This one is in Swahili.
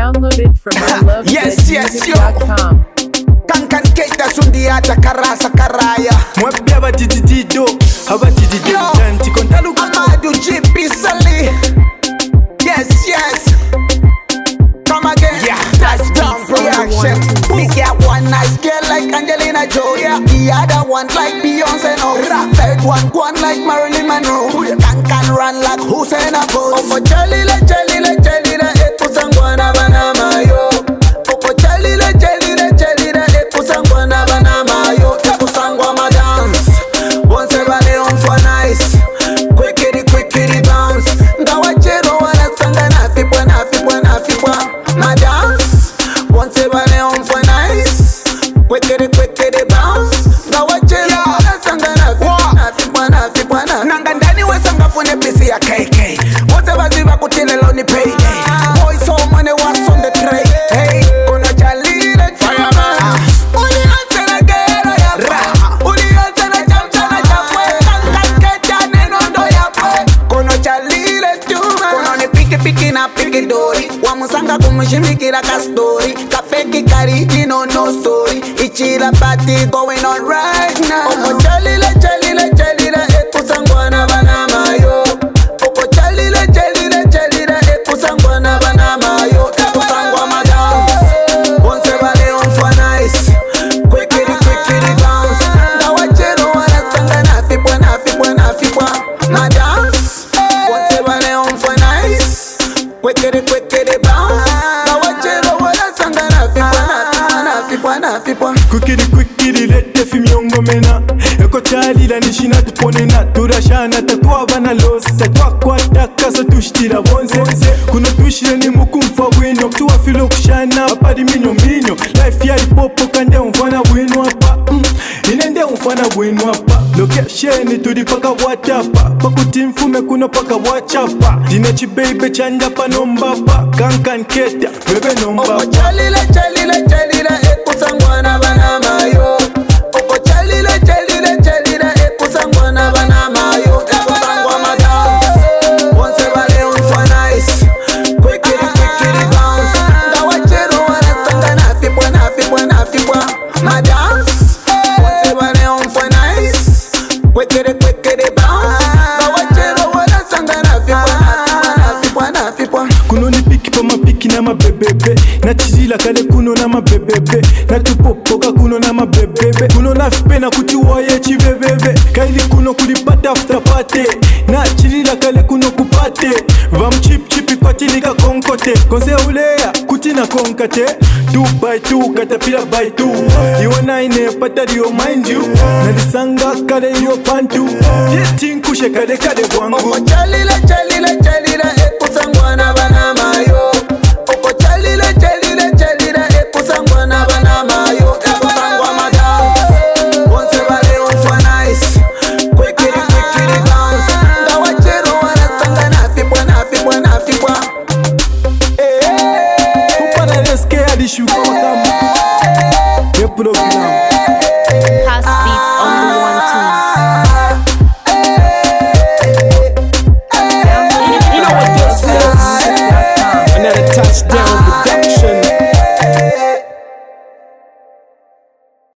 Downloaded from ilovezmusic.com. Kankan keita sundiata karasa karaya. Mwapi abatitido, abatitido tanti kontalu Amadou GP Sally. Yes. Come again. Yeah, that's down production. We got one nice girl like Angelina Jolie. The other one like Beyonce. No, third one like Marilyn Monroe. Can run like Hussein Bolt. Opo chalila, kusangwana banama yo. Opo chalila, kusangwana banama yo. Kusangwa ma dance. Once everybody on for nice. Quickity bounce. Ngawachero wana sanga na fipwa. My dance. Once everybody on for nice. Quickity bounce. Ngawachero wana sanga na fipwa. Nanga ndani we sanga fune pisi ya KK. Wote baziva kutile lo ni payday. Boys so money was on the tray. Hey, kuna chalile fireman. Uli anse na gero ya pa. Uli anse na chamchana chapwe. Kankecha neno ndo ya pwe. Kuna chalile tuma. Kuna ni piki na piki dori. Wamusanga kumushimikira ka story. Kapeki kariki no story. Ichira party going on right now. Opo chalile. Kusangwana banama yo. Opo chalile. Kusangwana banama yo. Kusangwa ma dance. Once everybody on for nice. Quickity bounce. Ngawachero wana sanga na fipwa. My dance. Once everybody on for nice. Quickity bounce. Ngawachero wana sanga na fipwa. Quickity lete fimyongo mena. Eko chalila nishina tuponena. Turashana tatwabana losi. Tatwakwata kasa tushitira bonze. Kuno tushire ni mukumfa wino. Tuwa filo kushana apari minyo. Life ya ipopo kande umfana wino hapa. Inende umfana wino hapa. Location turi paka watapa. Pakuti mfume kuno paka wachapa. Dinechi baby chanda pa nombapa. Kankan keta bebe nombapa. Opo chalile. Kusangwana banama yo. Opo chalile. Kusangwana banama yo. Kusangwa ma dance. Once everybody on for nice. Quickity bounce. Ngawachero wana sanga na fipwa. My dance. Once everybody on for nice. Quickity bounce. Ngawachero wana sanga na fipwa. Kuno ni piki pa mapiki na mabebebe. Na chizila kale kuno na mabebebe. Na tupopoka kuno na mabebebe. Kuno na fipena kutiwa ye chibebebe. Kaili kuno kulipata after party. Na chizila kale kuno kupate. Vam chipi kwa tilika konkote. Konse ulea kutina konkate. 2x2 katapila by 2. Iwa naine patari yo mind you. Na disanga kale yo pantu. Yetin kushe kade wangu. Opo chalile.